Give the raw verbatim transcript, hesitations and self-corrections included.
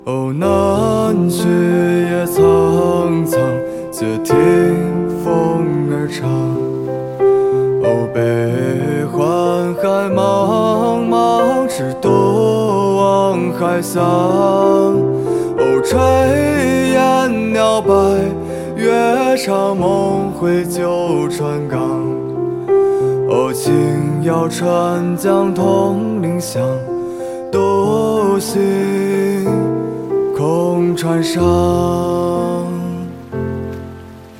哦，南去也苍苍，借听风儿唱。哦，悲欢海茫茫，只独望海响。哦，炊烟袅白，月长梦回旧船港。哦，轻摇船桨铜铃响，独行空船上。